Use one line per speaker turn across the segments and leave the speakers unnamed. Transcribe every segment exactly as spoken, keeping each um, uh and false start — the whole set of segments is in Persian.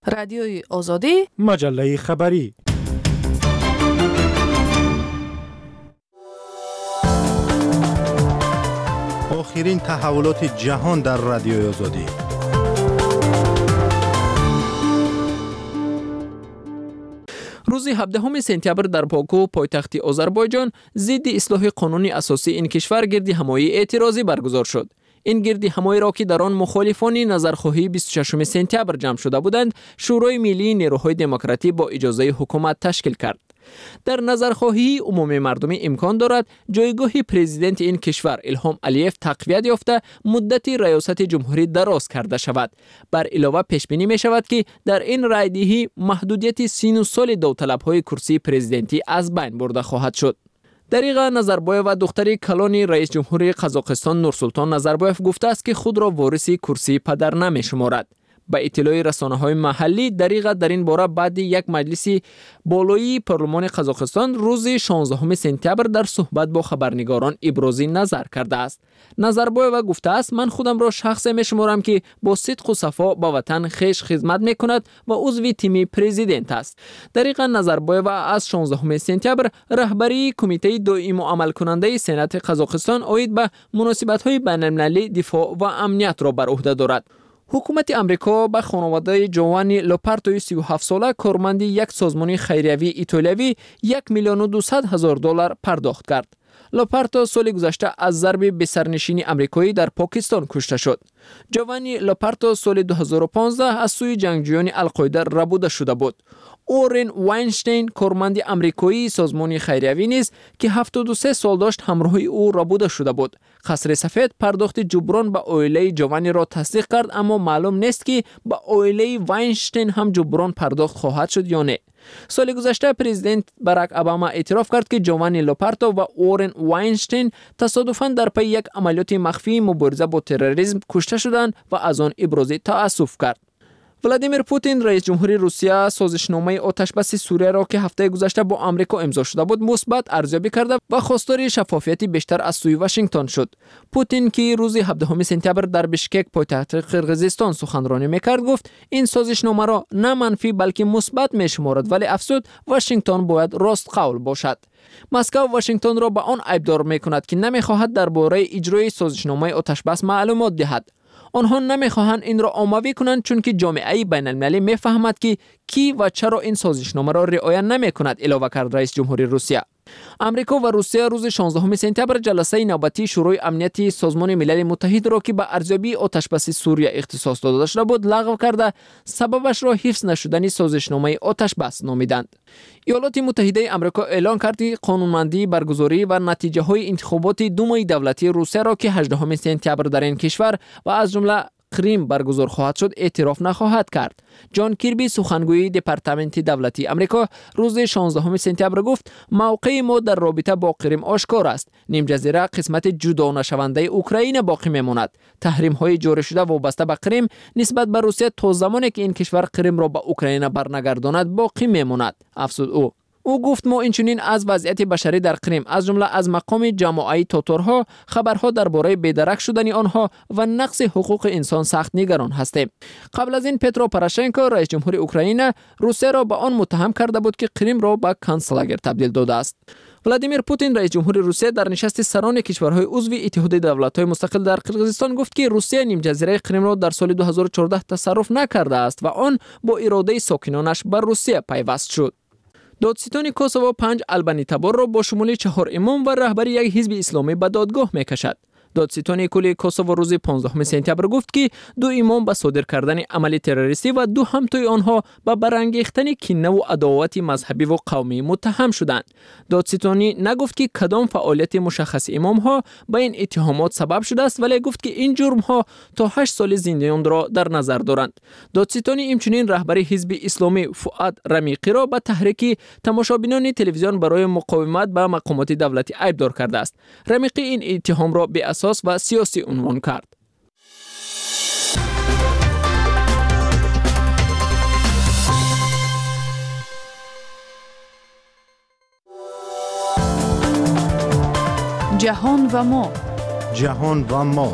رادیوی آزادی،
مجله خبری. آخرین تحولات جهان در رادیوی آزادی.
روز هفدهم سپتامبر در باکو پایتخت آذربایجان ضد اصلاح قانون اساسی این کشور گردی همایی اعتراضی برگزار شد. این گردی همایی را که در آن مخالفان نظرخواهی بیست و ششم سپتامبر جمع شده بودند، شورای ملی نیروهای دموکراتی با اجازه حکومت تشکیل کرد. در نظرخواهی عمومی مردمی امکان دارد جایگاه پرزیدنت این کشور الهام علیف تقویت یافته مدت ریاست جمهوری دراز کرده شود. بر علاوه پیش بینی می شود که در این رایدهی محدودیت سی و نه سال داوطلب‌های کرسی پرزیدنتی از بین برده خواهد شد. دریغا نظربایف و دختری کلانی رئیس جمهوری قزاقستان نورسلطان نظربایف گفته است که خود را وارث کرسی پدر نمی شمارد. به اطلاع رسانه‌های محلی، دریغا در این باره بعد یک مجلس بالایی پارلمان قزاقستان روز شانزدهم سپتامبر در صحبت با خبرنگاران ابراز نظر کرده است. نظربایف گفته است: من خودم را شخصی می‌شمارم که با صدق و صفا با وطن خویش خدمت می‌کند و عضو تیم پرزیدنت است. دریغا نظربایف از شانزدهم سپتامبر رهبری کمیته دائم و عمل کننده سنات قزاقستان عاید به مناسبت‌های بین‌المللی دفاع و امنیت را بر عهده دارد. حکومت امریکا به خانواده جوانی لوپارتو سی و هفت ساله کارمند یک سازمان خیریوی ایتالیایی یک میلیون و دویست هزار دلار پرداخت کرد. لوپارتو سال گذشته از ضرب به سرنشین امریکایی در پاکستان کشته شد. جوانی لوپارتو سال دو هزار و پانزده از سوی جنگجویان القاعده ربوده شده بود. اورن واینشتین کارمند امریکایی سازمان خیریوی نیز که هفتاد و سه سال داشت همراه او ربوده شده بود. قصر سفید پرداخت جبران به عائله جوانی را تصدیق کرد، اما معلوم نیست که به عائله واینشتین هم جبران پرداخت خواهد شد یا نه. سال گذشته پرزیدنت باراک اوباما اعتراف کرد که جوانی لوپارتو و اورن واینشتین تصادفاً در پی یک عملیات مخفی مبارزه با تروریسم کشته شدند و از آن ابراز تأسف کرد. ولادیمیر پوتین رئیس جمهوری روسیه سازشنامه آتشبس سوریه را که هفته گذشته با آمریکا امضا شده بود مثبت ارزیابی کرده و خواستار شفافیت بیشتر از سوی واشنگتن شد. پوتین که روز هفدهم سپتامبر در بشکک پایتخت قرقیزستان سخنرانی میکرد گفت این سازشنامه را نه منفی بلکه مثبت میشمارد، ولی افزود واشنگتن باید راست قول باشد. مسکو واشنگتن را به آن ایبدار میکند که نمیخواهد درباره اجرای سازشنامه آتشبس معلومات دهد. آنها نمیخواهند این را عمومی کنند چون که جامعه بین المللی میفهمد که کی و چرا این سازشنامه را رعایت نمیکند، اضافه کرد رئیس جمهوری روسیه. امریکا و روسیه روز شانزدهم سپتامبر جلسه نوبتی شورای امنیت سازمان ملل متحد را که به ارزیابی آتشبس سوریه اختصاص داده شده بود لغو کرده، سببش را حفظ نشدن سازشنامه آتشبس نامیدند. ایالات متحده آمریکا اعلان کرد که قانونمندی برگزاری و نتیجه های انتخابات دومای دولتی روسیه را که هجدهم سپتامبر در این کشور و از جمله کریم برگزار خواهد شد اعتراف نخواهد کرد. جان کیربی سخنگوی دپارتمنت دولتی آمریکا روز شانزدهم سپتامبر گفت موقع ما در رابطه با کریم آشکار است. نیم جزیره قسمت جدا نشونده اوکراین باقی میماند. تحریم های جاری شده وابسته به کریم نسبت به روسیه تا زمانی که این کشور کریم را به اوکراین برنگرداند باقی میماند، افزود او. او گفت ما اینچنین از وضعیت بشری در کریم از جمله از مقام جماعی تاتارها، خبرها درباره بی‌درک شدن آنها و نقض حقوق انسان سخت نگران هستیم. قبل از این پترو پروشنکو رئیس جمهور اوکراین روسیه را به آن متهم کرده بود که کریم را به کنسلاگر تبدیل داده است. ولادیمیر پوتین رئیس جمهور روسیه در نشست سران کشورهای عضو اتحاد دولت‌های مستقل در قرقیزستان گفت که روسیه نیم جزیره کریم را در سال دو هزار و چهارده تصرف نکرده است و آن با اراده ساکنانش بر روسیه پیوست شد. دادستان کوسوو پنج البانی تبار را با شمول چهار امام و رهبری یک حزب اسلامی به دادگاه میکشد. دادستان کل کوسوو روز پانزدهم سپتامبر گفت که دو امام به صادر کردن عمل تروریستی و دو همتای آنها به برانگیختن کینه و عداوت مذهبی و قومی متهم شدند. دادستانی نگفت که کدام فعالیت مشخص امام ها به این اتهامات سبب شده است، ولی گفت که این جرم ها تا هشت سال زندان را در نظر دارند. دادستانی همچنین رهبری حزب اسلامی فؤاد رمیقی را به تحریک تماشابینان تلویزیون برای مقاومت به مقامات دولتی ایبدار کرده است. رمیقی این اتهام را به اساس و سیاسی عنوان کرد.
جهان و ما
جهان و ما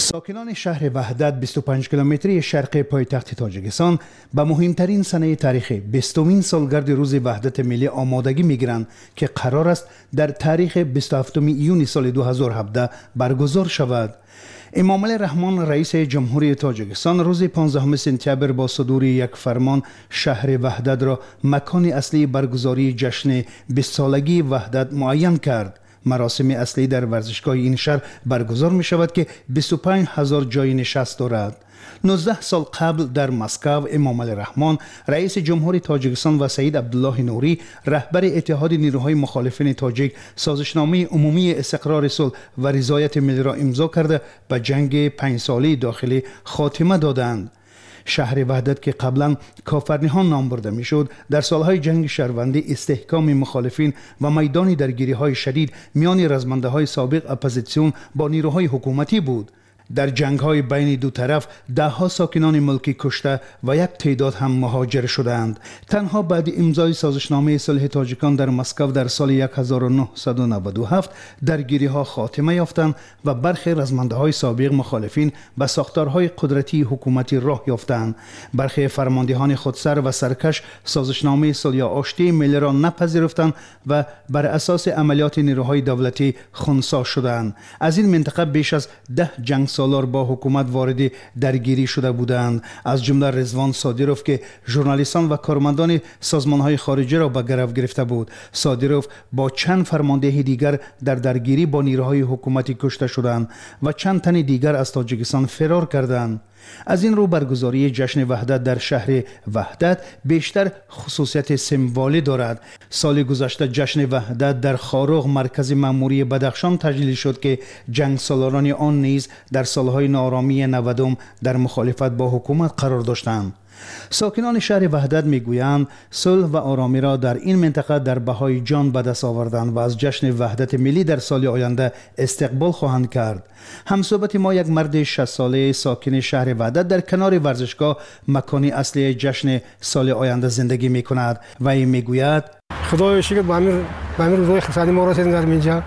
ساکنان شهر وحدت بیست و پنج کیلومتری شرقی پایتخت تاجیکستان به مهمترین سنه تاریخی بیستمین سالگرد روز وحدت ملی آمادگی میگیرند که قرار است در تاریخ بیست و هفتم ایون سال دو هزار و هفده برگزار شود. امامعلی رحمان رئیس جمهوری تاجیکستان روز پانزدهم سپتامبر با صدور یک فرمان شهر وحدت را مکان اصلی برگزاری جشن بیست سالگی وحدت معین کرد. مراسم اصلی در ورزشگاه این شهر برگزار می شود که بیست و پنج هزار جای نشست دارد. نوزده سال قبل در مسکو امامعلی رحمان رئیس جمهوری تاجیکستان و سید عبدالله نوری رهبر اتحاد نیروهای مخالفین تاجیک سازشنامه عمومی استقرار صلح و رضایت ملی را امضا کرده به جنگ پنج ساله داخلی خاتمه دادند. شهر وحدت که قبلا کافرنیان نام برده میشد در سالهای جنگ شهروندی استحکام مخالفین و میدان درگیری های شدید میان رزمنده های سابق اپوزیسیون با نیروهای حکومتی بود. در جنگ های بین دو طرف ده ها ساکنان ملکی کشته و یک تعداد هم مهاجر شدند. تنها بعد امضای سازشنامه صلح تاجیکان در مسکو در سال هزار و نهصد و نود و هفت درگیری ها خاتمه یافتند و برخی رزمنده های سابق مخالفین به ساختارهای قدرتی حکومتی راه یافتند. برخی فرماندهان خودسر و سرکش سازشنامه صلح آشتی ملی را نپذیرفتند و بر اساس عملیات نیروهای دولتی خنثی شدند. از این منطقه بیش از ده جنگ سالار با حکومت وارد درگیری شده بودند، از جمله رضوان صادروف که ژورنالیستان و کارمندان سازمان‌های خارجی را به گرفت گرفته بود. صادروف با چند فرمانده دیگر در درگیری با نیروهای حکومتی کشته شدند و چند تن دیگر از تاجیکستان فرار کردند. از این رو برگزاری جشن وحدت در شهر وحدت بیشتر خصوصیت سمبولی دارد. سال گذشته جشن وحدت در خاروغ مرکز مأموری بدخشان تجلیل شد که جنگ سالاران آن نیز در سالهای ناآرامی نودم در مخالفت با حکومت قرار داشتند. ساکنان شهر وحدت میگویند صلح و آرامی را در این منطقه در بهای جان به دست آوردند و از جشن وحدت ملی در سال آینده استقبال خواهند کرد. همصحبت ما یک مرد شصت ساله ساکن شهر وحدت در کنار ورزشگاه مکانی اصلی جشن سال آینده زندگی می کند و این میگوید
خدای شکر به امیر به امیر روزهای خسانی ما رسیدیم در اینجا.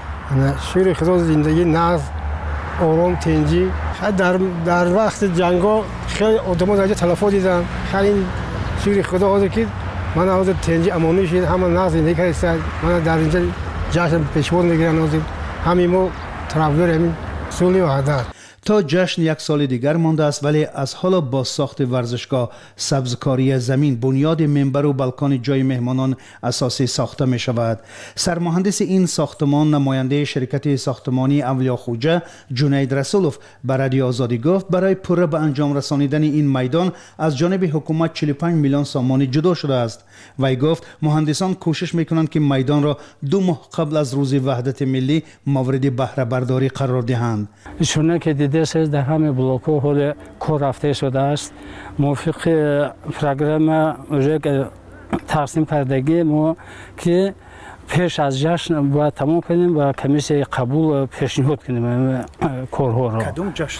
شکر خدا زندگی ناز آرام تنجی. در در وقت جنگا خیلی آدم‌ها در تلفات دیدن. خیلی شکر خدا هست که من از تنجی امانی شد. همه ناز زندگی کردن. من در اینجا جشن پیشبرد میگیرم. همین ما طرفدار همین صلح وحدت.
تا جشن یک سال دیگر مانده است، ولی از حالا با ساخت ورزشگاه، سبزکاری زمین، بنیاد منبر و بالکن جای مهمانان اساسی ساخته می شود. سرمهندس این ساختمان نماینده شرکت ساختمانی اولیا خوجه جنید رسولوف به رادیو آزادی گفت برای پوره به انجام رسانیدن این میدان از جانب حکومت چهل و پنج میلیون سامانی جدا شده است. وی گفت مهندسان کوشش میکنند که میدان را دو ماه قبل از روز وحدت ملی مورد بهره برداری قرار دهند.
چون که دیده است در همه بلوک ها حال کار رفته شده است. موافق پروگرام تقسیم کردگی ما که پیش از جشن باید تمام کنیم و کمیسیون قبول پیشنهاد کنیم کارها را.
کدوم جشن؟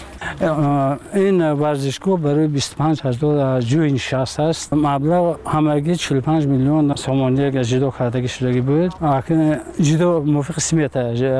این ورزشگاه برای بیست و پنج هزار جای نشست است. مبلغ همگی چهل و پنج میلیون سامانی جدا کردگی شده بود. اکنون جدا موافق سمیت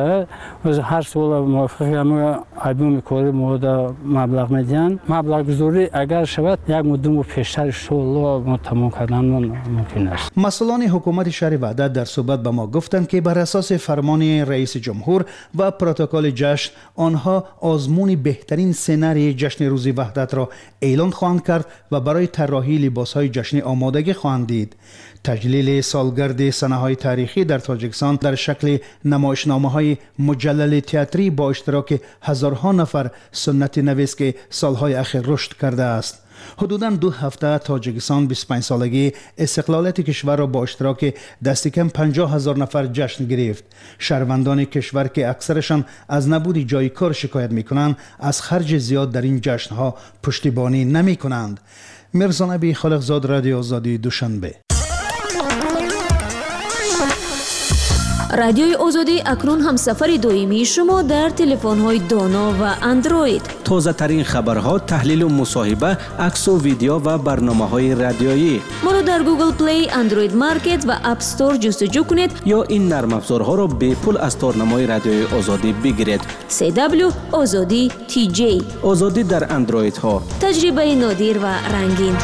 هر سال موافق همه ایبوم کاری مورد مبلغ میدن. مبلغ گذاری اگر شود یک مدت پیشتر انشاءالله ما تمام کردن ممکن است.
مسئولان حکومت شهر وحدت در صحبت به ما گفتند که بر اساس فرمان رئیس جمهور و پروتکل جشن آنها آزمون بهترین سناریوی جشن روز وحدت را اعلان خواهند کرد و برای طراحی لباس‌های جشنی آمادگی خواهند دید. تجلیل سالگرد سنه‌های تاریخی در تاجیکستان در شکل نمایشنامه‌های مجلل تئاتری با اشتراک هزارها نفر سنت نویس که سالهای اخیر رشد کرده است. حدوداً دو هفته تاجیکستان بیست و پنج سالگی استقلالیت کشور را با اشتراک دست کم پنجاه هزار نفر جشن گرفت. شهروندان کشور که اکثرشان از نبود جای کار شکایت می‌کنند، از خرج زیاد در این جشن‌ها پشتیبانی نمی‌کنند. مرزا نبی خالقزاد، رادیو آزادی، دوشنبه.
رادیوی آزادی اکنون هم سفر دائمی شما در تلفن‌های دانا و اندروید.
تازه ترین خبرها، تحلیل و مصاحبه، عکس و ویدیو و برنامه‌های رادیویی.
ما را در گوگل پلی، اندروید مارکت و اپ استور جستجو کنید
یا این نرم افزارها را به پول از تارنمای رادیوی آزادی بگیرید.
سی دبلیو آزادی تی جی.
آزادی در اندروید ها.
تجربه نادر و رنگین.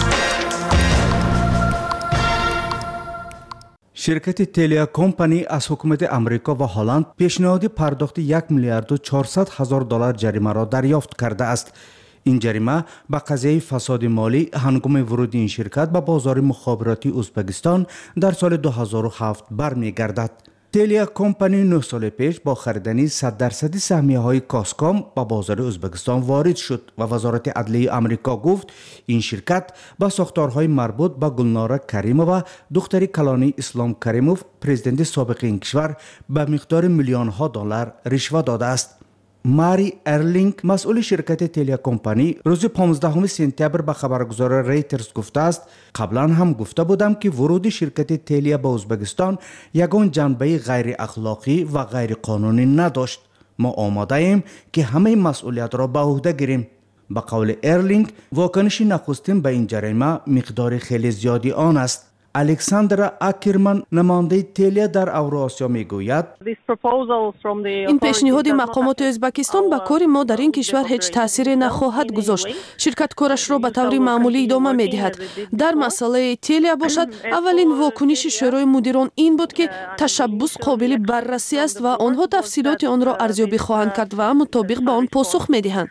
شرکت تلیا کمپانی از حکومت امریکا و هلند پیشنهاد پرداخت یک میلیارد و چهارصد هزار دلار جریمه را دریافت کرده است. این جریمه به قضیه فساد مالی هنگام ورود این شرکت به بازار مخابراتی ازبکستان در سال دو هزار و هفت برمیگردد. تلیا کمپانی نه سال پیش با خریدن صد درصد سهمیه های کاسکام به بازار ازبکستان وارد شد و وزارت عدلیه آمریکا گفت این شرکت با ساختارهای مربوط به گلناره کریمووا دختر کلانی اسلام کریموف پرزیدنت سابق این کشور به مقدار میلیون ها دلار رشوه داده است. ماری ارلینگ مسئول شرکت تلیا کمپانی روز پانزدهم سپتامبر به خبرگزار ریترز گفته است قبلا هم گفته بودم که ورود شرکت تلیا به ازبکستان یگان جنبه غیر اخلاقی و غیر قانونی نداشت. ما آماده ایم که همه مسئولیت را به عهده گیریم. به قول ارلینگ واکنش نخستین به این جریمه مقدار خیلی زیادی آن است. الکساندرا اکرمن نماینده تلیا در اوراسیا میگوید
این پیشنهاد مقامات ازبکستان به کار ما در این کشور هیچ تاثیر نخواهد گذاشت. شرکت کارش را به طور معمولی ادامه میدهد. در مسئله تلیا باشد اولین واکنش شورای مدیران این بود که تشبث قابل بررسی است و آنها تفصیلات آن را ارزیابی خواهند کرد و مطابق به آن پاسخ میدهند.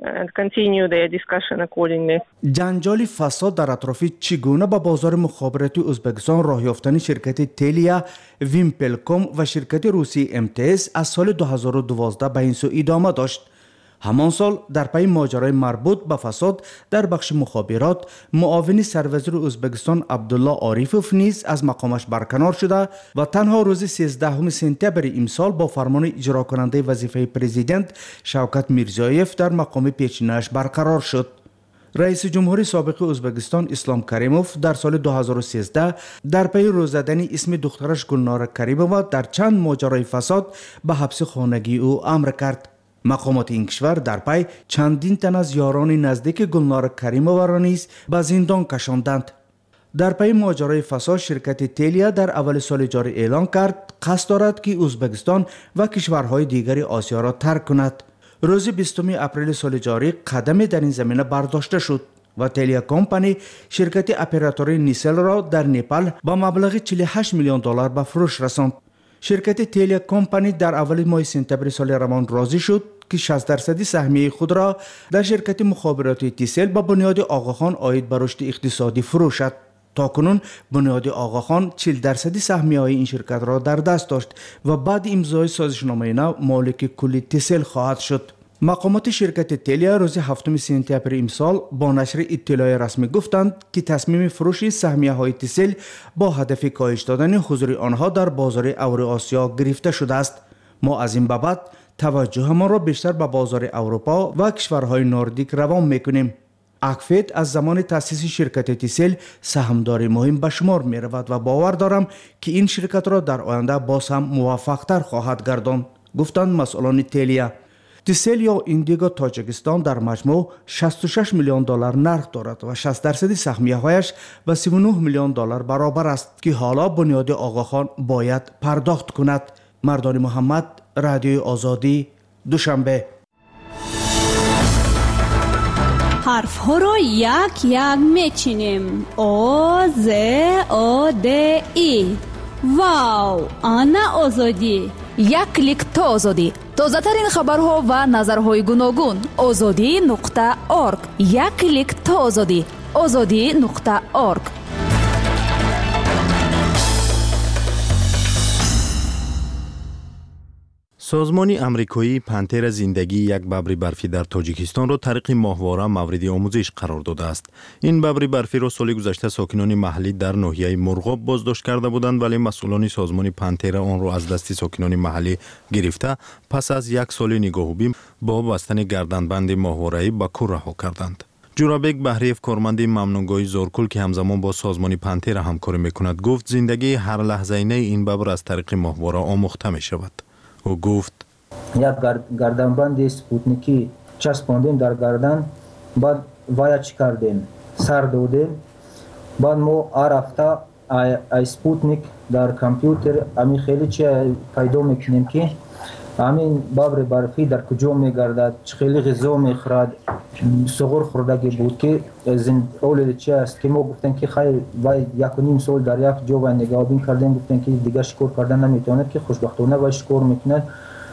جنجال فساد در اطراف چگونه به بازار مخابراتی ازبکستان راه یافتن شرکت تلیا، ویمپلکوم و شرکت روسی ام تی اس از سال دو هزار و دوازده به این سو ادامه داشت. همان سال در پی ماجرای مربوط به فساد در بخش مخابرات معاون سروزیر ازبکستان عبدالله عاریفوف نیز از مقامش برکنار شده و تنها روز سیزدهم سپتامبر امسال با فرمان اجرا کننده وظیفه پرزیدنت شوکت میرزایف در مقام پیشینه‌اش برقرار شد. رئیس جمهور سابق ازبکستان اسلام کریموف در سال دو هزار و سیزده در پی روز زدن اسم دخترش گلناره کریمووا در چند ماجرای فساد به حبس خانگی او امر کرد. مقامات این کشور در پی چندین تن از یاران نزدیک گلناره کریمووا را نیز به زندان کشاندند. در پی ماجرای فساد شرکت تلیا در اول سال جاری اعلان کرد قصد دارد که ازبکستان و کشورهای دیگر آسیا را ترک کند. روز بیستم اپریل سال جاری قدمی در این زمینه برداشته شد و تلیا کمپانی شرکت اپراتوری نیسل را در نپال با مبلغ چهل و هشت میلیون دلار به فروش رساند. شرکت تلیا کمپانی در اول ماه سپتامبر سال روان راضی شد که شصت درصد سهمیه خود را در شرکت مخابراتی تیسل با بنیاد آقاخان عاید به رشد اقتصادی فروشد. تاکنون بنیاد آقاخان چهل درصد سهمیه های این شرکت را در دست داشت و بعد امضای سازشنامه نو مالک کلی تیسل خواهد شد. مقامات شرکت تلیا روز هفتم سپتامبر امسال با نشر اطلاع رسمی گفتند که تصمیم فروش سهمیه های تیسل با هدف کاهش دادن حضور آنها در بازار اوراسیا گرفته شده است. ما از این بابت توجه ما را بیشتر به بازار اروپا و کشورهای نوردیک روان میکنیم. اکفید از زمان تأسیس شرکت تیسل سهامداری مهم به شمار می رود و باور دارم که این شرکت را در آینده باز هم موفق تر خواهد گرداند، گفتند مسئولان تلیا. تیسل یا ایندیگو تاجیکستان در مجموع شصت و شش میلیون دلار نرخ دارد و شصت درصد سهمیه هایش به سی و نه میلیون دلار برابر است که حالا بنیاد آقاخان باید پرداخت کند. مردان محمد، رادیوی آزادی، دوشنبه.
حرف ها را یک یک میچینیم. آ ز آ د ای. واو، آنا آزادی.
یک کلیک تا آزادی. تازه ترین خبرها و نظرهای گوناگون. آزادی نقطه ارگ. یک کلیک تا آزادی. آزادی نقطه ارگ.
سازمان امریکایی پنتر زندگی یک ببر برفی در تاجیکستان را طریق ماهواره مورد آموزش قرار داده است. این ببر برفی را سال گذشته ساکنان محلی در ناحیه مرغاب بازداشت کرده بودند، ولی مسئولان سازمان پنتر آن را از دست ساکنان محلی گرفته پس از یک سال نگاهوبی با بستن گردنبند ماهواره‌ای به کور رها کردند. جورابک بهریف کارمند ممنونگوی زورکول که همزمان با سازمان پانتیرا همکاری میکند گفت زندگی هر لحظه این ببر از طریق ماهواره آموخته می شود. او گفت
یک گردنبند سپوتنیکی چسباندیم در گردن، بعد وای چی کردیم سر دادیم، بعد ما هر هفته ای سپوتنیک در کامپیوتر امی خیلی چی پیدا میکنیم که همین ببر برفی در کجا میگردد، خیلی غذا میخورد، سغور خوردگی بود که زند اول چی است که ما گفتن که خیلی وای یک و نیم سال در یک جا و نگاهبین کردیم، گفتن که دیگه شکار کردن نمیتواند که خوشبختانه وای شکار میکند.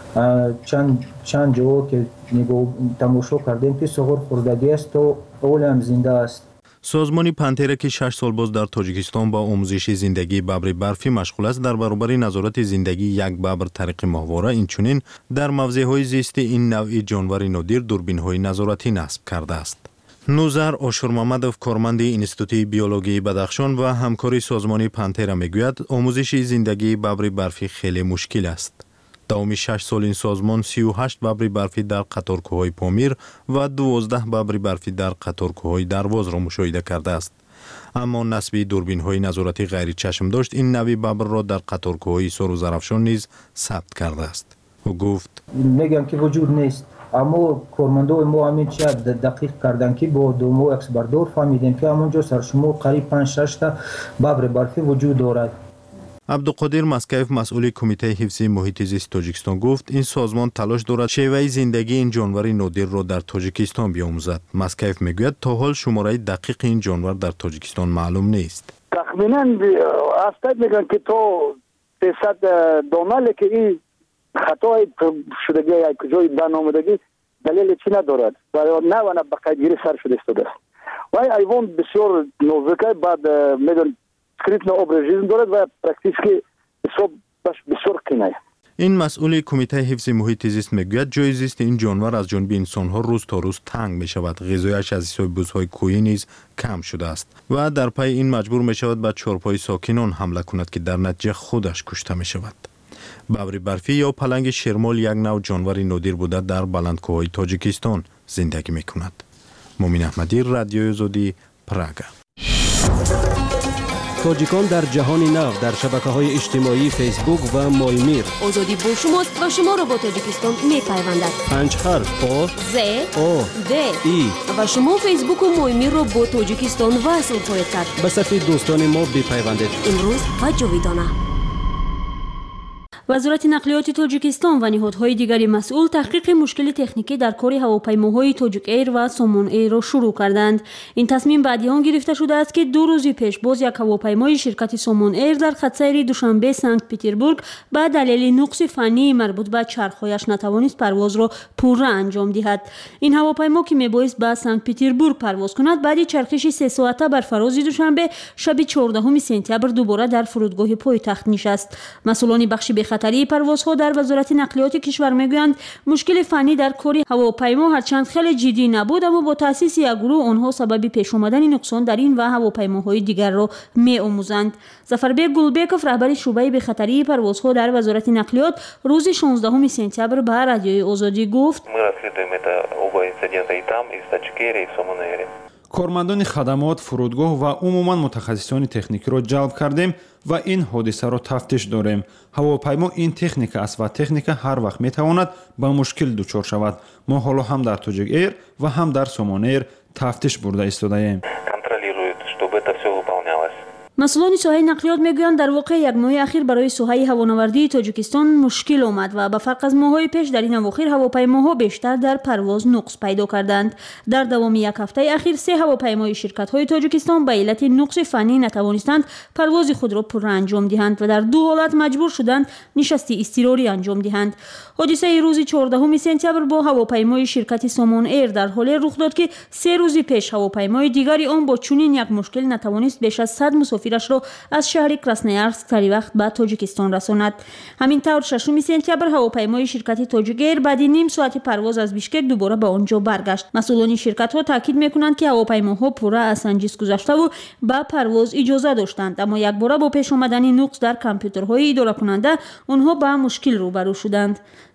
چند چند جا که نگاه تماشا کردیم که سغور خوردگی است و اول هم زنده است.
سازمان پانتیرا که شش سال باز در تاجیکستان با آموزش زندگی ببر برفی مشغول است در برابر نظارت زندگی یک ببر طریق ماهواره اینچنین در موضع‌های زیستی این نوع جانور نادر دوربین‌های نظارتی نصب کرده است. نوزر آشور محمدوف کارمند انستیتوت بیولوژی بدخشان و همکاری سازمان پانتیرا میگوید آموزش زندگی ببر برفی خیلی مشکل است. دوام شش سال این سازمان سی و هشت ببر برفی در قطار کوههای پامیر و دوازده ببر برفی در قطار کوههای درواز را مشاهده کرده است. اما نصب دوربین های نظارتی غیر چشم داشت این نوع ببر را در قطار کوههای سر و زرافشان نیز ثبت کرده است. او گفت
میگم که وجود نیست، اما کارمندای ما همین چی دقیق کردن که با دومو اکس بردار فهمیدیم که همونجا سرشمار قریب پنج شش تا ببر برفی وجود دارد.
عبدالقادر مسکیف مسئول کمیته حفظ محیط زیست تاجیکستان گفت این سازمان تلاش دارد شیوه زندگی این جانور نادر را در تاجیکستان بیاموزد. مسکیف میگوید تا حال شماره دقیق این جانور در تاجیکستان معلوم نیست.
تخمینا استاد میگن که تو سیصد دانه که این خطای شدگی یا کجای برنامه‌دگی دلیل چی ندارد و نه و نه بقیدگیری سر شده است. و این ایوان بسیار نوزکه بعد میدون سکریپت اوبرژیزم دارد و پرکتیسکی حساب بسیار قینه.
این مسئول کمیته حفظ محیط زیست میگوید جای زیست این جانور از جانب انسان‌ها روز تا روز تنگ می شود. غذایش از حساب بوس‌های کوهی نیز کم شده است و در پی این مجبور می شود به چارپای ساکنان حمله کند که در نتیجه خودش کشته می شود. ببر برفی یا پلنگ شرمال یک نوع جانور نادر بوده در بلندکوه‌های تاجیکستان زندگی می کند. مومن احمدی، رادیوی آزادی، پراگ.
تاجیکان در جهان نو در شبکه‌های اجتماعی فیسبوک و مایمیر.
آزادی با شماست و شما را با تاجیکستان می‌پیوندد.
پنج حرف آ
ز
او
د
ای
و شما فیسبوک و مایمیر را با تاجیکستان وصل خواهید کرد.
به صفحه دوستان ما بپیوندید.
امروز و جاویدانه. وزارت نقلیات تاجیکستان و نهادهای دیگری مسئول تحقیق مشکل تکنیکی در کار هواپیماهای تاجیک ایر و سومون ایر را شروع کردند. این تصمیم بعد آن گرفته شده است که دو روز پیش باز یک هواپیمای شرکت سومون ایر در خط سیر دوشنبه سنت پترزبورگ به دلیل نقص فنی مربوط به چرخهایش نتوانست پرواز را پورا انجام دهد. این هواپیما که میبایست به سنت پترزبورگ پرواز کند بعد چرخش سه ساعته بر فراز دوشنبه شب چهاردهم سپتامبر دوباره در فرودگاه پایتخت نشست. مسئولان بخش خطری پروازها در وزارت نقلیات کشور میگویند مشکل فنی در کار هواپیما هرچند خیلی جدی نبود اما با تاسیس یک گروه آنها سبب پیش آمدن نقصان در این و هواپیماهای دیگر را می‌آموزند. ظفربک گلبکوف رهبر شعبه به خطری پروازها در وزارت نقلیات روز شانزدهم سپتامبر به رادیوی آزادی گفت
کارمندان خدمات، فرودگاه و عموما متخصصان تکنیکی را جلب کردیم و این حادثه را تفتیش داریم. هواپیما این تکنیک است و تکنیک هر وقت می تواند به مشکل دچار شود. ما حالا هم در تاجیک ایر و هم در سومون ایر تفتیش برده ایستاده ایم.
مسئولان ساحه نقلیات میگویند در واقع یک ماه اخیر برای ساحه هوانوردی تاجیکستان مشکل آمد و به فرق از ماه‌های پیش در این اواخر هواپیماها بیشتر در پرواز نقص پیدا کردند. در دوام یک هفته اخیر سه هواپیمای شرکت‌های تاجیکستان به علت نقص فنی نتوانستند پرواز خود را پورا انجام دهند و در دو حالت مجبور شدند نشستی اضطراری انجام دهند. حادثه روز چهاردهم سپتامبر با هواپیمای شرکت سومون ایر در حال رخ داد که سه روز پیش هواپیمای دیگری آن با چنین یک مشکل نتوانست بیش از صد مسافر را از شهر کراسنویارسک سری وقت به تاجیکستان رساند. همینطور ششم سپتامبر هواپیمای شرکت تاجیک ایر بعد نیم ساعت پرواز از بیشکک دوباره به آنجا برگشت. مسئولان شرکت ها تاکید میکنند که هواپیماها پورا از سنجش گذشته و به پرواز اجازه داشتند اما یک بار با پیش آمدن نقص در کامپیوترهای اداره کننده آنها به مشکل روبرو شدند.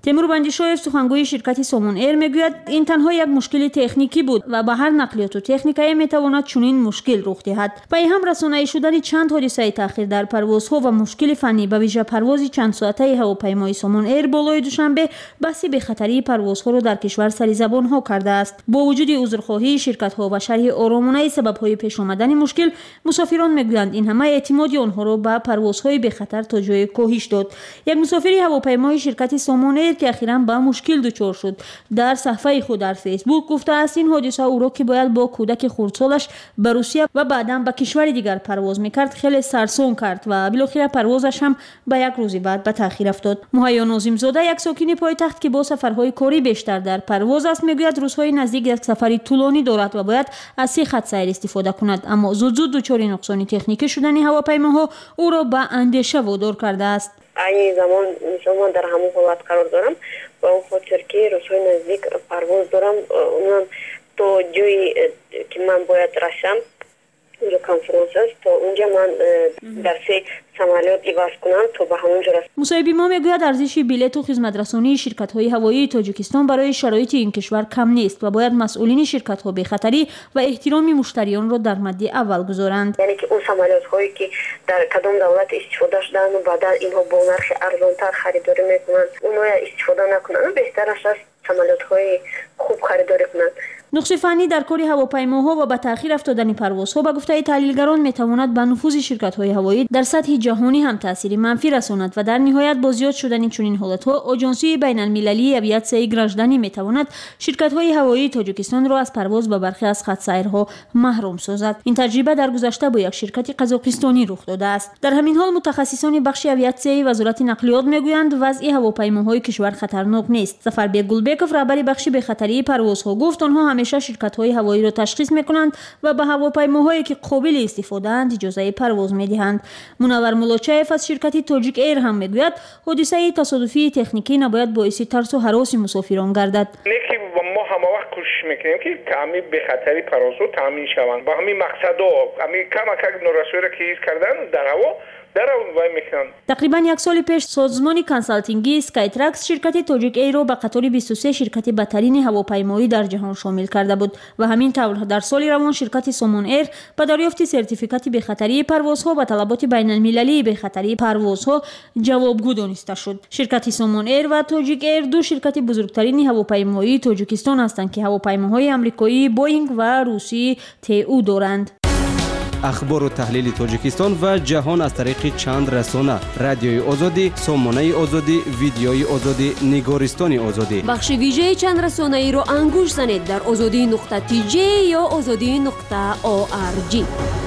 تیمور بندیشویف سخنگوی شرکت سومون ایر میگوید این تنها یک مشکل تکنیکی بود و با هر نقلیات و تکنیکایی میتواند چنین مشکل رخ دهد. پای هم رسانه‌ای شدن چند حادثه تاخیر در پروازها و مشکل فنی به ویژه پرواز چند ساعته هواپیمای سومون ایر بالای دوشنبه بحث بخطری پروازها را در کشور سریزبان ها کرده است. با وجود عذرخواهی شرکت ها و شرح آرامانه سبب های پیش آمدن مشکل، مسافران میگویند این همه اعتمادی آنها را به پروازهای بخطر تا جای کاهش داد. یک مسافر هواپیمای شرکت سومون ایر که اخیراً با مشکل دچار شد در صفحه خود در فیسبوک گفته است این حادثه او را که باید با کودک خردسالش به روسیه و بعداً به کشور دیگر پرواز میکرد خیلی سرسام کرد و بالاخره پروازش هم به یک روز بعد به تاخیر افتاد. مهیا ناظم زاده یک ساکن پایتخت که با سفرهای کاری بیشتر در پرواز است میگوید روزهای نزدیک یک سفری طولانی دارد و باید از سه خط سیر استفاده کند، اما زود زود دچار نقصان تکنیکی شدن هواپیماها او را به اندیشه وادار کرده است.
این زمان شما در همون حالت قرار دارم و اون خاطر که روزهای نزدیک پرواز دارم، اونم تا جایی که من باید رسم اونجا کنفرانس است تا اونجا من در سه سمالیات عوض کنم تا به همونجا رسم.
مصاحبی ما میگوید ارزش بلیط و خدمت رسانی شرکت های هوایی تاجیکستان برای شرایط این کشور کم نیست و باید مسئولین شرکت ها بخطری و احترام مشتریان را در مد اول گذارند.
یعنی که اون سمالیات هایی که در کدام دولت استفاده شدن و بعد اینها با نرخ ارزان تر خریداری میکنند اونها استفاده نکنند، بهتر است سمالیات های خوب خریداری کنند.
نقص فنی در کار هواپیماها و به تأخیر افتادن پروازها به گفته تحلیلگران میتواند به نفوذ شرکت‌های هوایی در سطح جهانی هم تأثیر منفی رساند و در نهایت با زیاد شدن چنین حالت‌ها آژانسی بین‌المللی اویاسیای گرانجدانی میتواند شرکت‌های هوایی تاجیکستان را از پرواز به برخی از خط سیرها محروم سازد. این تجربه در گذشته با یک شرکت قزاقستانی رخ داده است. در همین حال متخصصان بخش اویاسیای وزارت نقلیات میگویند وضع هواپیماهای کشور خطرناک نیست. ظفربک گلبکوف رهبر بخش بخطری پروازها گفت آنها همیشه شرکت‌های هوایی را تشخیص می‌کنند و به هواپیماهایی که قابل استفاده اند اجازه پرواز می‌دهند. منور مولاچایف از شرکت تاجیک ایر هم میگوید حادثه تصادفی تکنیکی نباید باعث ترس و هراس مسافران گردد.
ما همه وقت کوشش میکنیم که کمی به خطری پرواز رو تامین شوند. با همین مقصد ها همین کم کم نورسوی را که ایز کردن در هوا در اون وای میکنن.
تقریبا یک سال پیش سازمان کنسالتینگی اسکایتراکس شرکت تاجیک ایر را به قطار بیست و سه شرکت برترین هواپیمایی در جهان شامل کرده بود و همین طور در سال روان شرکت سومون ایر با دریافت سرتیفیکات بخطری پروازها و طلبات بین المللی بخطری پروازها جوابگو دانسته شد. شرکت سومون ایر و تاجیک ایر دو شرکت بزرگترین هواپیمایی تاجیکستان هستند که هواپیماهای آمریکایی بوئینگ و روسی تی او دارند.
اخبار و تحلیل تاجیکستان و جهان از طریق چند رسانه: رادیوی آزادی، سامانه آزادی، ویدیوی آزادی، نگارستان آزادی.
بخش ویژه چند رسانه ای را انگوش زنید در آزادی نقطه تی جی یا آزادی نقطه او آر جی.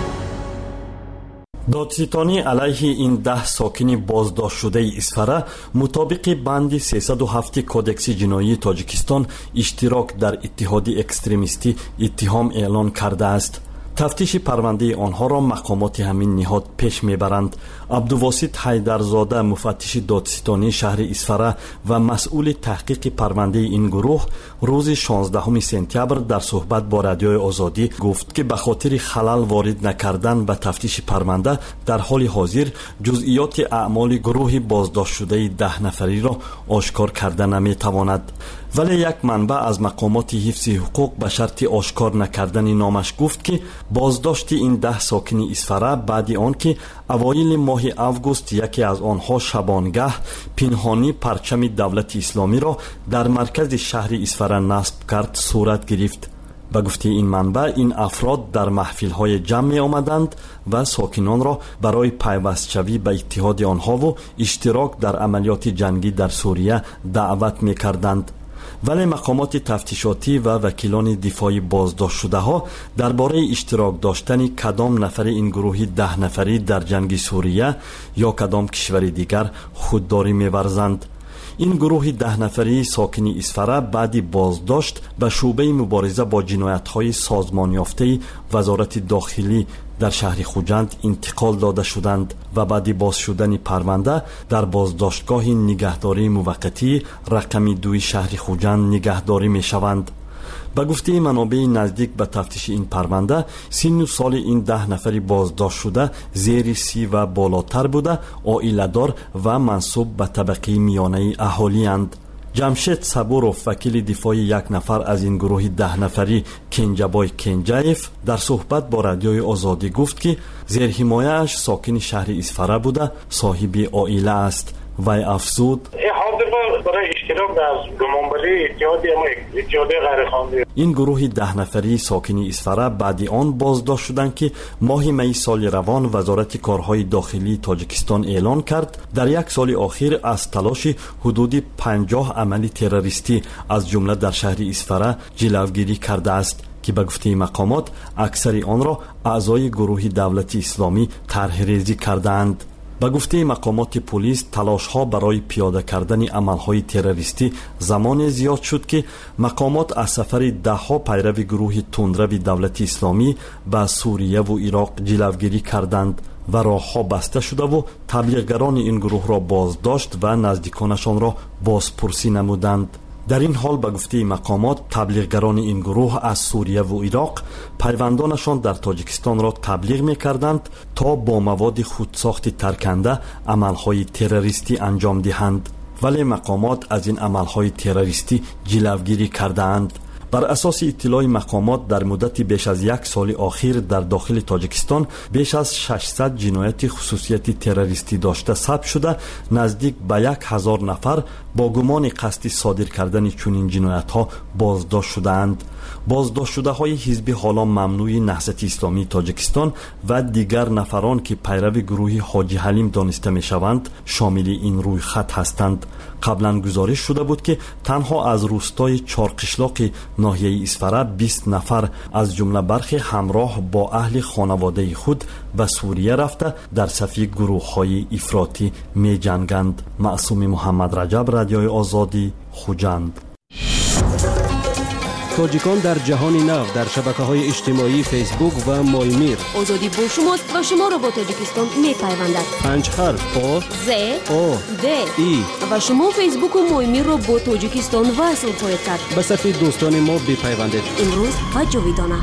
دادستانی علیه این ده ساکن بازداشت شده اسفره مطابق بند سیصد و هفت کودکس جنایی تاجیکستان اشتراک در اتحاد اکستریمیستی اتهام اعلان کرده است. تفتیش پرونده آنها را مقامات همین نهاد پیش میبرند. عبدالواسط حیدرزاده مفتش دادستانی شهر اسفره و مسئول تحقیق پرونده این گروه روز شانزدهم سپتامبر در صحبت با رادیوی آزادی گفت که به خاطر خلل وارد نکردن به تفتیش پرونده در حال حاضر جزئیات اعمال گروه بازداشت شده ده نفری را آشکار کرده نمیتواند. ولی یک منبع از مقامات حفظ حقوق به شرط آشکار نکردن نامش گفت که بازداشت این ده ساکن اسفره بعد آن که اوایل ماه اوگوست یکی از آنها شبانگه پنهانی پرچم دولت اسلامی را در مرکز شهر اسفره نصب کرد صورت گرفت. به گفته این منبع این افراد در محفل‌های جمع می آمدند و ساکنان را برای پیوست شوی به اتحاد آنها و اشتراک در عملیات جنگی در سوریه دعوت می کردند. ولی مقامات تفتیشاتی و وکیلان دفاعی بازداشت شده ها درباره اشتراک داشتن کدام نفر این گروه ده نفری در جنگ سوریه یا کدام کشور دیگر خودداری می‌ورزند. این گروه ده نفری ساکن اسفره بعد بازداشت به شعبه مبارزه با جنایت‌های سازمان یافته وزارت داخلی در شهر خوجند انتقال داده شدند و بعد باز شدن پرونده در بازداشتگاه نگهداری موقتی رقم دوی شهر خوجند نگهداری می شوند. به گفته منابع نزدیک به تفتیش این پرونده سن و سال این ده نفری بازداشت شده زیر سی و بالاتر بوده، عائله‌دار و منسوب به طبقه میانه اهالی اند. جمشید صبوروف وکیل دفاعی یک نفر از این گروه ده نفری کنجبای کنجایف در صحبت با رادیوی آزادی گفت که زیر حمایه‌اش ساکن شهر اسفره بوده، صاحب عائله است. وی افزود
برای اشتراک در گمانبری اتحادیه ما اتحادیه غیرقانونی
این گروه ده نفری ساکن اسفره بعد آن بازداشت شدند که ماه می سال روان وزارت کارهای داخلی تاجیکستان اعلان کرد در یک سال اخیر از تلاش حدود پنجاه عمل تروریستی از جمله در شهر اسفره جلوگیری کرده است که به گفته مقامات اکثر آن را اعضای گروه دولت اسلامی طرح ریزی کردند. به گفته مقامات پلیس تلاش ها برای پیاده کردن عمل های تروریستی زمان زیاد شد که مقامات از سفر ده ها پیرو گروه تندرو دولت اسلامی به سوریه و عراق جلوگیری کردند و راه ها بسته شده و تبلیغگران این گروه را بازداشت و نزدیکانشان را بازپرسی نمودند. در این حال به گفته مقامات تبلیغگران این گروه از سوریه و عراق پیوندانشان در تاجیکستان را تبلیغ می‌کردند تا با مواد خودساخت ترکنده عملهای تروریستی انجام دهند، ولی مقامات از این عملهای تروریستی جلوگیری کردند. بر اساس اطلاع مقامات در مدت بیش از یک سال اخیر در داخل تاجیکستان بیش از ششصد جنایت خصوصیت تروریستی داشته ثبت شده، نزدیک به یک هزار نفر با گمان قصد صادر کردن چنین جنایت ها بازداشت شدند. بازداشت شده های حزب حالا ممنوع نهضت اسلامی تاجیکستان و دیگر نفران که پیرو گروه حاجی حلیم دانسته می شوند شامل این روی خط هستند. قبلا گزارش شده بود که تنها از روستای چارقشلاق ناحیه اسفره بیست نفر از جمله برخی همراه با اهل خانواده خود به سوریه رفته در صف گروه های افراطی می جنگند. معصوم محمد رجب، رادیوی آزادی، خوجند.
تاجیکان در جهان نو در شبکه‌های اجتماعی فیسبوک و مایمیر.
آزادی با شماست و شما را با تاجیکستان می‌پیوندد.
پنج حرف آ
ز
آ
د
ای
و شما فیسبوک و مایمیر را با تاجیکستان وصل خواهید کرد.
به صفحه دوستان ما بپیوندید.
امروز و جاویدانه.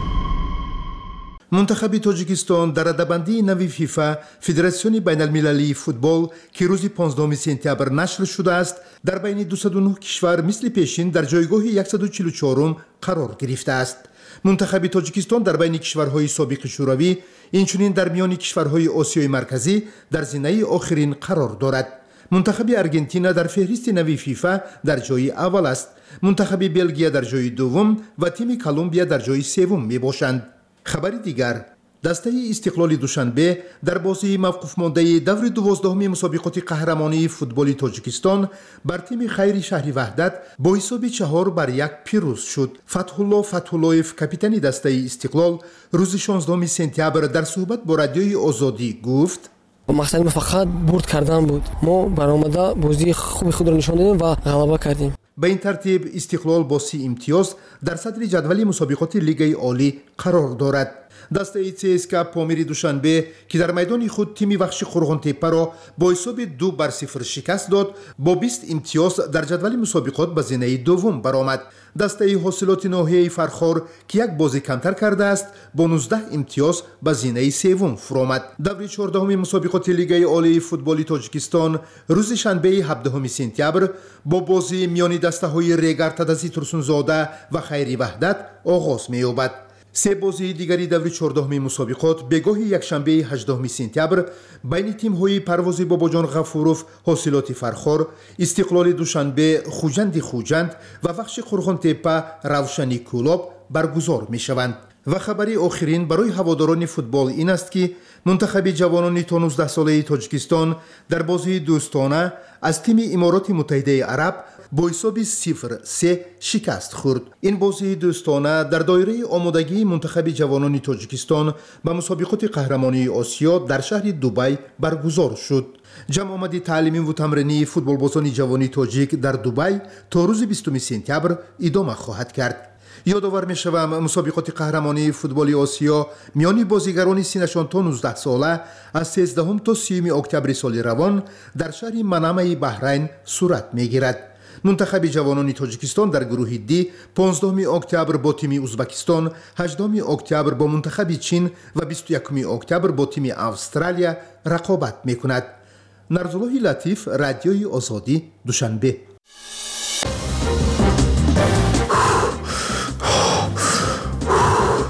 منتخب تاجیکستان در رده‌بندی نوی فیفا فدراسیون بین المللی فوتبال که روز پانزدهم سپتامبر نشر شده است در بین دویست و نه کشور مثل پیشین در جایگاه صد و چهل و چهارم قرار گرفته است. منتخب تاجیکستان در بین کشورهای سابق شوروی اینچنین در میان کشورهای آسیای مرکزی در زینه آخرین قرار دارد. منتخب ارژانتین در فهرست نوی فیفا در جای اول است. منتخب بلژیک در جای دوم و تیم کلمبیا در جای سوم می باشند. خبری دیگر، دسته استقلال دوشنبه در بازی موقوف مانده دور دوازدهم مسابقات قهرمانی فوتبال تاجیکستان بر تیم خیر شهر وحدت با حساب چهار بر یک پیروز شد. فتح الله فتح اللهیف کاپیتان دسته استقلال روز شانزدهم سپتامبر در صحبت با رادیوی آزادی گفت:
مقصد ما فقط برد کردن بود. ما برآمده بازی خوب خود را نشان دادیم و غلبه کردیم.
به این ترتیب استقلال با سی امتیاز در صدر جدول مسابقات لیگ عالی قرار دارد. دسته سی اسکا پامیر دوشنبه که در میدان خود تیم وحش قرغان تپه را با حساب دو بر صفر شکست داد با بیست امتیاز در جدول مسابقات به زینه دوم برآمد. دسته حاصلات ناحیه فرخار که یک بازی کمتر کرده است با نوزده امتیاز به زینه سوم فرآمد. دور چهاردهم مسابقات لیگ عالی فوتبال تاجیکستان روز شنبه هفدهم سپتامبر با بازی میان دسته های ریگر تدزی ترسونزاده و خیری وحدت آغاز می‌یابد. سه بازی دیگری دور چهاردهم مسابقات بگاه یکشنبه هجدهم سپتامبر بین تیم های پروازی باباجان غفوروف حاصلات فرخار، استقلال دوشنبه خوجند خوجند و وحش قرغان تپه روشنی کولاب برگزار می شوند. و خبری آخرین برای هواداران فوتبال این است که منتخب جوانان تا نوزده ساله تاجیکستان در بازی دوستانه از تیم امارات متحده عرب با حساب صفر سه شکست خورد. این بازی دوستانه در دایره آمادگی منتخب جوانان تاجیکستان به مسابقات قهرمانی آسیا در شهر دبی برگزار شد. جمع آمد تعلیمی و تمرینی فوتبال بازان جوانی تاجیک در دبی تا روز بیستم سپتامبر ادامه خواهد کرد. یادآور می شوم مسابقات قهرمانی فوتبال آسیا میان بازیگران سینشان تا نوزده ساله از سیزدهم تا سیوم اکتبر سال روان در شهر منامه بحرین صورت می گیرد. منتخب جوانان تاجیکستان در گروه دی پانزدهم اکتبر با تیم ازبکستان، هجدهم اکتبر با منتخب چین و بیست و یکم اکتبر با تیم استرالیا رقابت می کند. نرزالله لطیف، رادیوی آزادی، دوشنبه.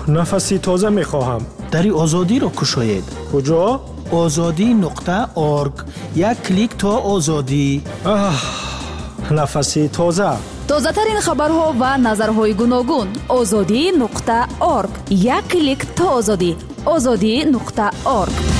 нафаси тоза мехоҳам.
дари озодиро кушоед.
куҷо?
озодӣ нуқта орг. як клик то озодӣ.
аҳ нафаси тоза.
тозатарин хабарҳо ва назарҳои гуногун. озодӣ нуқта орг. як клик то озодӣ. озодӣ нуқта орг.